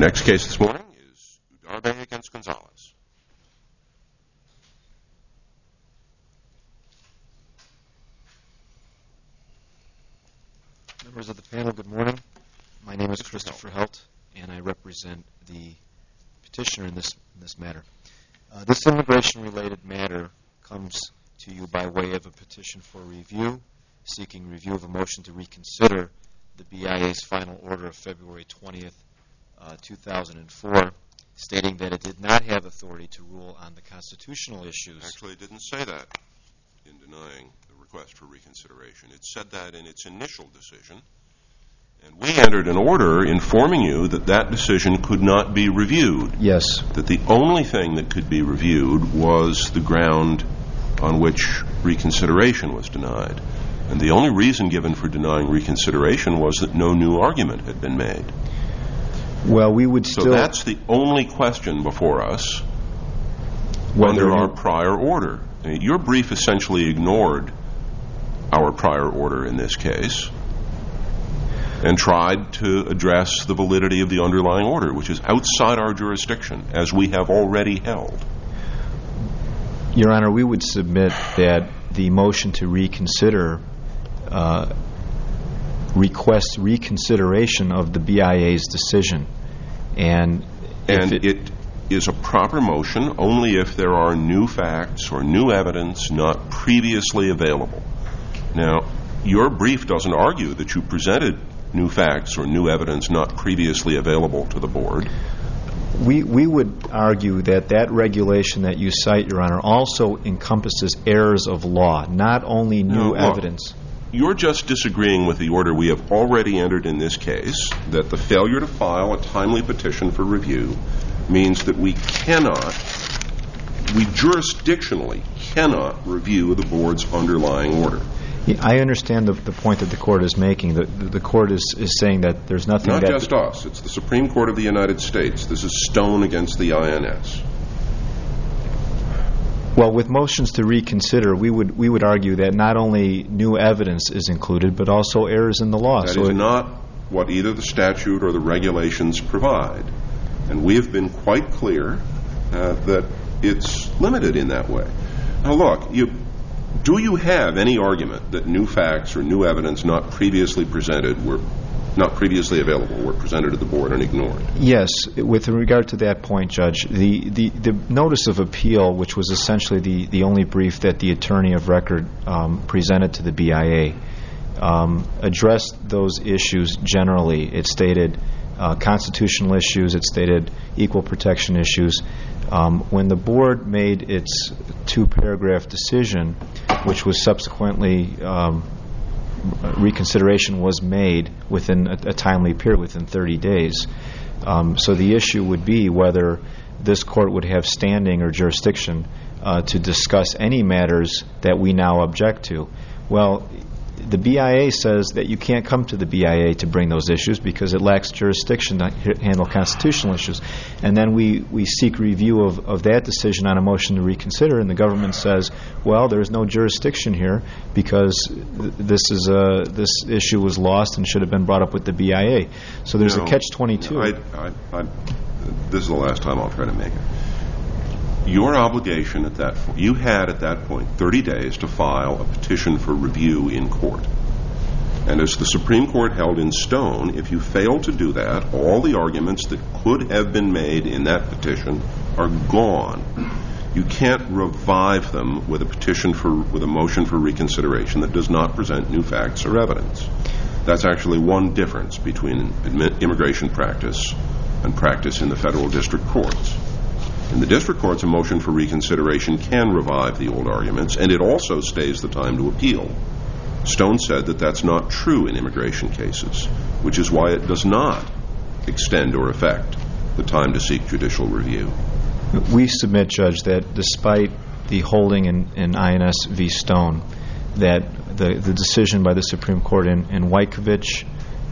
next case this morning is Udarbe against Gonzalez. Members of the panel, good morning. My name is Christopher Helt, and I represent the petitioner in this matter. This immigration-related matter comes to you by way of a petition for review, seeking review of a motion to reconsider the BIA's final order of February 20th, 2004, stating that it did not have authority to rule on the constitutional issues. Actually, it didn't say that in denying the request for reconsideration. It said that in its initial decision, and we entered an order informing you that that decision could not be reviewed. Yes. That the only thing that could be reviewed was the ground on which reconsideration was denied. And the only reason given for denying reconsideration was that no new argument had been made. Well, we would still... So that's the only question before us under our prior order. Your brief essentially ignored our prior order in this case and tried to address the validity of the underlying order, which is outside our jurisdiction, as we have already held. Your Honor, we would submit that the motion to reconsider requests reconsideration of the BIA's decision. And it is a proper motion only if there are new facts or new evidence not previously available. Now, your brief doesn't argue that you presented new facts or new evidence not previously available to the board. We would argue that that regulation that you cite, Your Honor, also encompasses errors of law, not only new evidence. You're just disagreeing with the order we have already entered in this case, that the failure to file a timely petition for review means that we jurisdictionally cannot review the board's underlying order. I understand the point that the court is making. The court is saying that there's nothing Not just us. It's the Supreme Court of the United States. This is Stone against the INS. Well, with motions to reconsider, we would argue that not only new evidence is included, but also errors in the law. That is not what either the statute or the regulations provide. And we have been quite clear that it's limited in that way. Now, look, do you have any argument that new facts or new evidence not previously presented were not previously available, were presented to the board and ignored? Yes. With regard to that point, Judge, the notice of appeal, which was essentially the only brief that the attorney of record presented to the BIA, addressed those issues generally. It stated constitutional issues. It stated equal protection issues. When the board made its two-paragraph decision, which was subsequently reconsideration was made within a timely period, within 30 days. So the issue would be whether this court would have standing or jurisdiction to discuss any matters that we now object to. Well, the BIA says that you can't come to the BIA to bring those issues because it lacks jurisdiction to handle constitutional issues. And then we seek review of that decision on a motion to reconsider, and the government says, well, there's no jurisdiction here because this issue was lost and should have been brought up with the BIA. So there's a catch-22. This is the last time I'll try to make it. Your obligation at that point, you had at that point 30 days to file a petition for review in court. And as the Supreme Court held in Stone, if you fail to do that, all the arguments that could have been made in that petition are gone. You can't revive them with a motion for reconsideration that does not present new facts or evidence. That's actually one difference between immigration practice and practice in the federal district courts. In the district courts, a motion for reconsideration can revive the old arguments, and it also stays the time to appeal. Stone said that that's not true in immigration cases, which is why it does not extend or affect the time to seek judicial review. We submit, Judge, that despite the holding in INS v. Stone, that the decision by the Supreme Court in Wyckovich,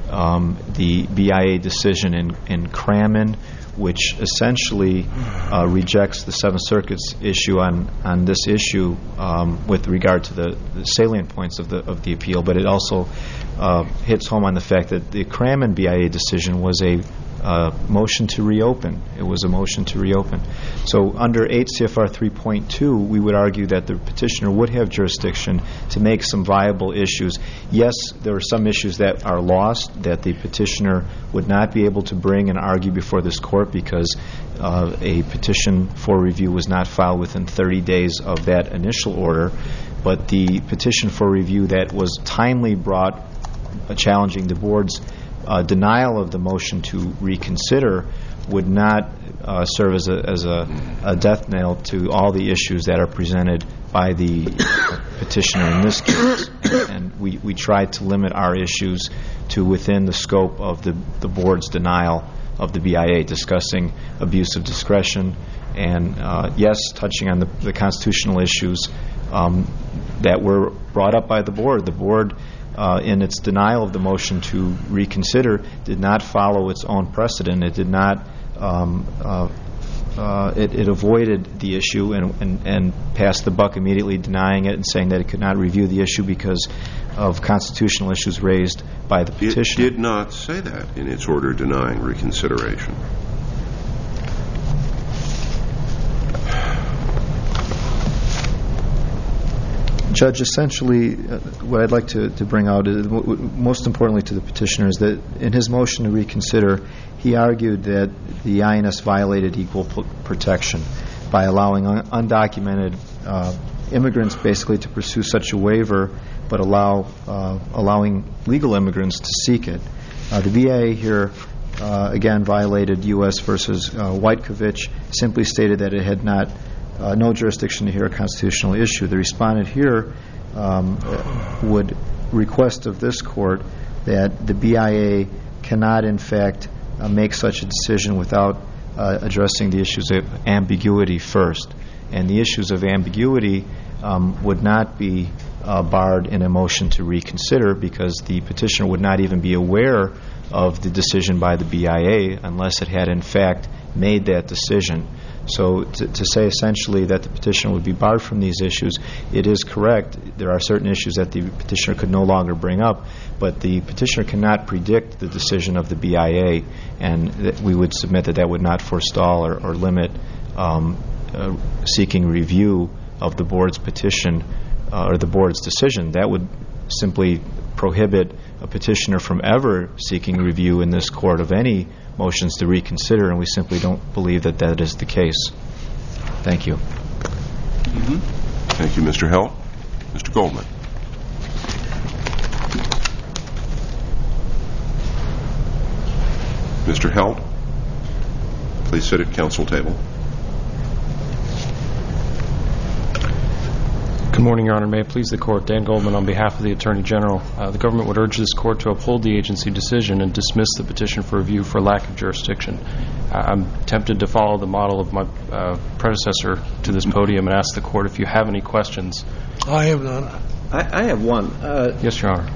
the BIA decision in Crammon, which essentially rejects the Seventh Circuit's issue on this issue with regard to the salient points of the appeal, but it also hits home on the fact that the Crammon BIA decision was a motion to reopen. It was a motion to reopen. So under 8 CFR 3.2, we would argue that the petitioner would have jurisdiction to make some viable issues. Yes, there are some issues that are lost that the petitioner would not be able to bring and argue before this court because a petition for review was not filed within 30 days of that initial order. But the petition for review that was timely brought challenging the board's denial of the motion to reconsider would not serve as a death knell to all the issues that are presented by the petitioner in this case. And we tried to limit our issues to within the scope of the board's denial of the BIA, discussing abuse of discretion and, yes, touching on the constitutional issues that were brought up by the board. The board, in its denial of the motion to reconsider, did not follow its own precedent. It did not. It avoided the issue and passed the buck immediately, denying it and saying that it could not review the issue because of constitutional issues raised by the petitioner. It did not say that in its order denying reconsideration. Judge, essentially, what I'd like to bring out, most importantly to the petitioner, is that in his motion to reconsider, he argued that the INS violated equal protection by allowing undocumented immigrants basically to pursue such a waiver, but allowing legal immigrants to seek it. The VA here, again, violated U.S. versus Whitekovich, simply stated that it had no jurisdiction to hear a constitutional issue. The respondent here would request of this court that the BIA cannot, in fact, make such a decision without addressing the issues of ambiguity first. And the issues of ambiguity would not be barred in a motion to reconsider because the petitioner would not even be aware of the decision by the BIA unless it had, in fact, made that decision. So to say essentially that the petitioner would be barred from these issues, it is correct. There are certain issues that the petitioner could no longer bring up, but the petitioner cannot predict the decision of the BIA, and we would submit that would not forestall or limit seeking review of the board's petition or the board's decision. That would simply prohibit a petitioner from ever seeking review in this court of any motions to reconsider, and we simply don't believe that that is the case. Thank you. Mm-hmm. Thank you, Mr. Held. Mr. Goldman. Mr. Held, please sit at council table. Good morning, Your Honor. May it please the Court, Dan Goldman on behalf of the Attorney General. The government would urge this Court to uphold the agency decision and dismiss the petition for review for lack of jurisdiction. I'm tempted to follow the model of my predecessor to this podium and ask the Court if you have any questions. I have none. I have one. Yes, Your Honor.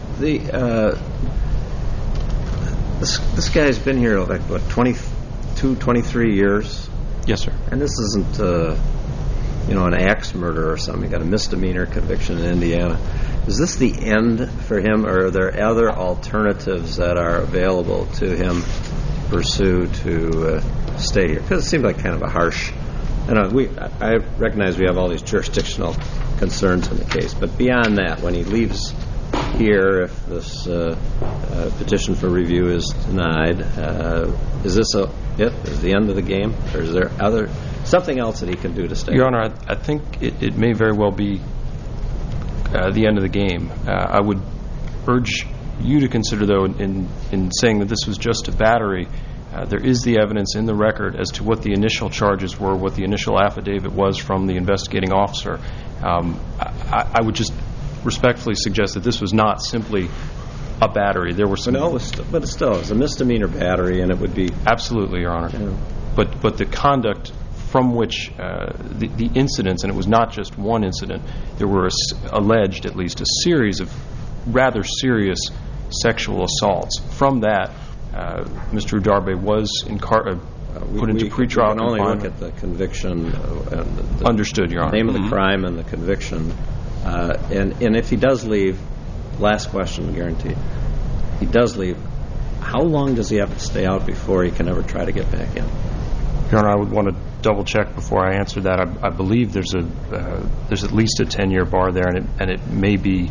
This guy's been here, like, what, 22, 23 years? Yes, sir. And this isn't, an axe murder or something. He got a misdemeanor conviction in Indiana. Is this the end for him, or are there other alternatives that are available to him to pursue to stay here? Because it seemed like kind of a harsh... I recognize we have all these jurisdictional concerns in the case, but beyond that, when he leaves here, if this petition for review is denied, is this is the end of the game, or is there something else that he can do to stay? Your Honor, I think it may very well be the end of the game. I would urge you to consider, though, in saying that this was just a battery, there is the evidence in the record as to what the initial charges were, what the initial affidavit was from the investigating officer. I would just respectfully suggest that this was not simply a battery. There were some... But it still is a misdemeanor battery, and it would be... Absolutely, Your Honor. Yeah. But the conduct from which the incidents, and it was not just one incident, there were alleged at least a series of rather serious sexual assaults. From that, Mr. Udarbe was put into pretrial confinement. We can only look at the conviction. Understood, Your Honor. The name of the crime and the conviction. And if he does leave, last question, guaranteed, he does leave, how long does he have to stay out before he can ever try to get back in? Your Honor, I would want to double-check before I answer that. I believe there's at least a 10-year bar there, and it may be.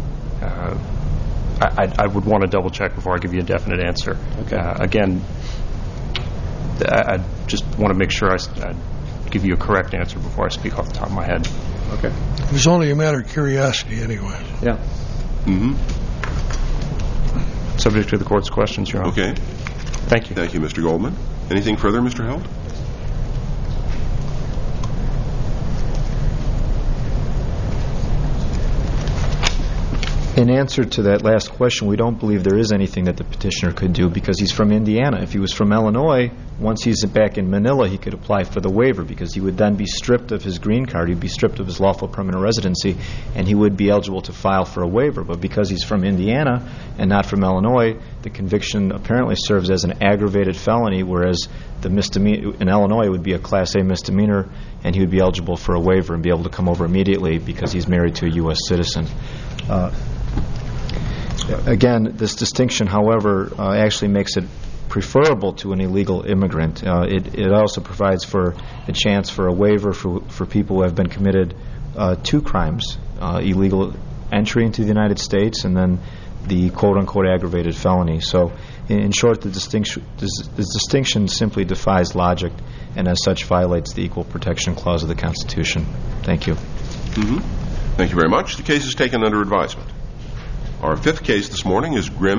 I would want to double-check before I give you a definite answer. Okay. Again, I just want to make sure I give you a correct answer before I speak off the top of my head. Okay. It was only a matter of curiosity anyway. Yeah. Mm-hmm. Subject to the Court's questions, Your Honor. Okay. Thank you. Thank you, Mr. Goldman. Anything further, Mr. Held? In answer to that last question, we don't believe there is anything that the petitioner could do because he's from Indiana. If he was from Illinois, once he's back in Manila, he could apply for the waiver because he would then be stripped of his green card, he'd be stripped of his lawful permanent residency, and he would be eligible to file for a waiver. But because he's from Indiana and not from Illinois, the conviction apparently serves as an aggravated felony, whereas the misdemeanor in Illinois would be a Class A misdemeanor, and he would be eligible for a waiver and be able to come over immediately because he's married to a U.S. citizen. Again, this distinction, however, actually makes it preferable to an illegal immigrant. It also provides for a chance for a waiver for people who have been committed two crimes, illegal entry into the United States and then the quote-unquote aggravated felony. So, in short, the distinction simply defies logic and as such violates the Equal Protection Clause of the Constitution. Thank you. Mm-hmm. Thank you very much. The case is taken under advisement. Our fifth case this morning is Grimm